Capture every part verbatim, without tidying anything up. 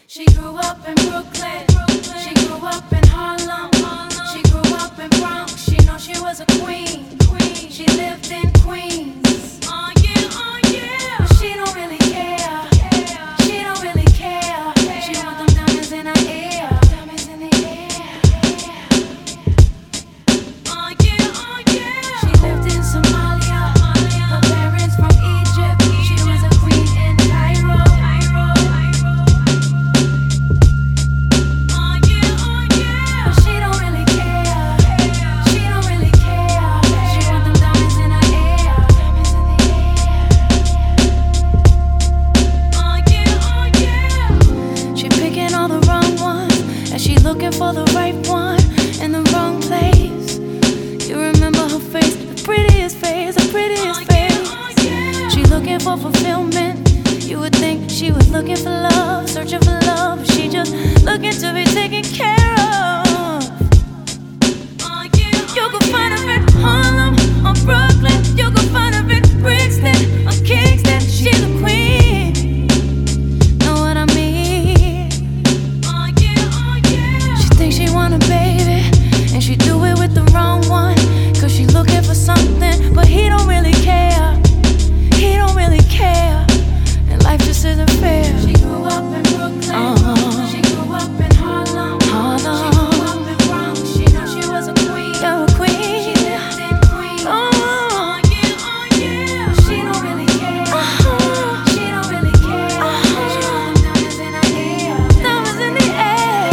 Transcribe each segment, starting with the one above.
She grew up in Brooklyn. She grew up in Harlem. She grew up in Bronx. She know she was a queen. She lived in Queens. Oh yeah, oh yeah. But she don't really care. She don't really care. She want them diamonds in her ear. Diamonds in the air. Oh yeah, oh yeah. She lived in Somalia. Her parents from Egypt. She was a queen in Cairo. Oh yeah, oh yeah. But she don't really care. She don't really care. She want them diamonds in her ear. Diamonds in the air. Oh yeah, oh yeah. She picking all the wrong ones, and she looking for the right one in the wrong place. You remember her face, the prettiest face, the prettiest face. She looking for fulfillment. You would think she was looking for love, searching for love, but she just looking to be taken care of. You can find her in Harlem or Brooklyn. You can find her in Brixton or Kingston. She's a queen. Know what I mean? She thinks she want a baby, and she do it with the wrong one. Cause she looking for something, but he don't really care. He don't really care, and life just isn't fair. She grew up in Brooklyn. Uh-huh. She grew up in Harlem. Harlem. She grew up in Bronx. She know she was a queen. You're a queen. She lived in Queens. Oh, oh yeah, oh yeah. She don't really care. Uh-huh. She don't really care. Uh-huh. She want them diamonds in her ear. Diamonds in the air.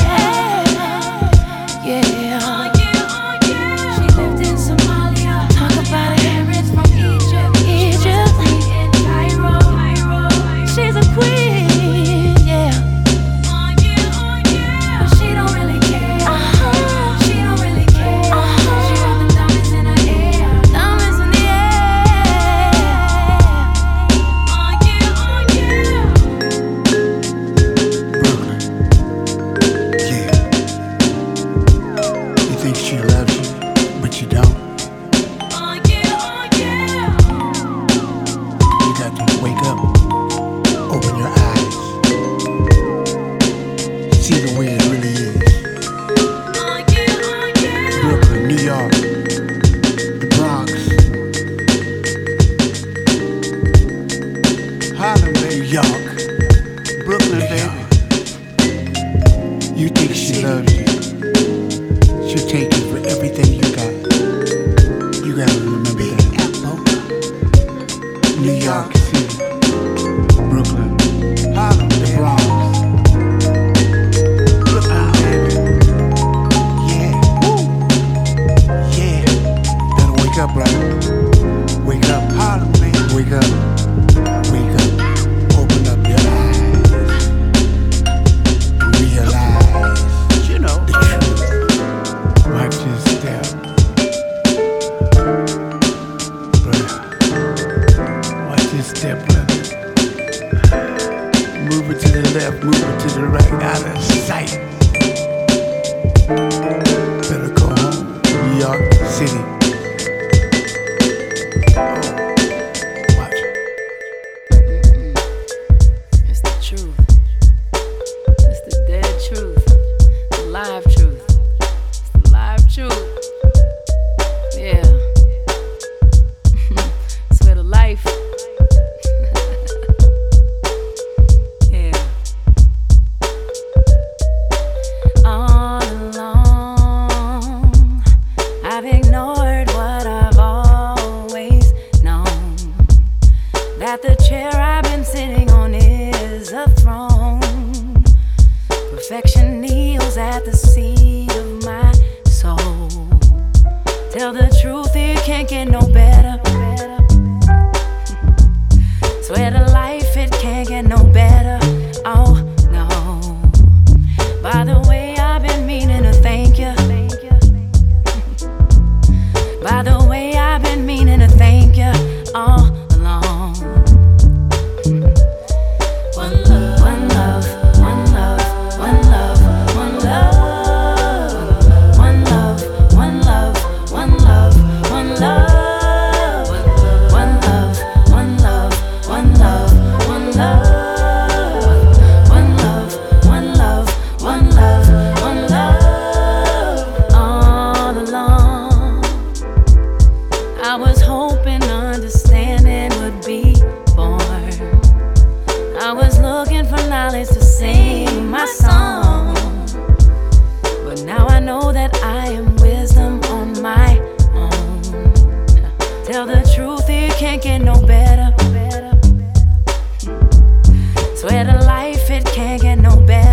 Yeah. Oh yeah, oh yeah. She lived in Somalia. Talk about it. Parents from Egypt. Egypt. In Cairo. She's a queen, yeah. Oh yeah, oh yeah. But she don't really care. Uh-huh. She don't really care. Uh-huh. She want them diamonds in her ear. Diamonds in the air. Oh yeah, oh yeah. Brooklyn. Yeah. You think she loves you, but you don't. Oh yeah, oh yeah. You got to wake up, open your eyes, see the way it really is. Oh yeah, oh yeah. Brooklyn, New York, the Bronx, Harlem, New York, Brooklyn, baby. You think she loves you? She'll take you for everything you got. You gotta remember that. New York City, Brooklyn, Harlem, the Bronx. Brooklyn, baby. Yeah. Woo. Yeah. Better wake up, brother. Wake up, Harlem, baby. Wake up. Wake up. Open up your eyes. Realize, you know, the truth. Watch your step. Brother. Watch your step, brother. Move it to the left, move it to the right, out of sight. Better go home, New York City. Oh, watch. It's the truth. It's the dead truth. The live truth. It's the live truth. Yeah. Swear to life. Yeah. All along, I've ignored what I've always known. That the chair I've been sitting on is a throne. Perfection kneels at the seat of my soul. Tell the truth, it can't get no better. Swear to life, it can't get no better. Oh no. By the way, I've been meaning to thank you. By the way, I've been meaning to thank you all along. One love, one love, one love, one love, one love, one love, one love, one love, one love. sing my song. But now I know that I am wisdom on my own. Tell the truth, it can't get no better. Swear to life, it can't get no better.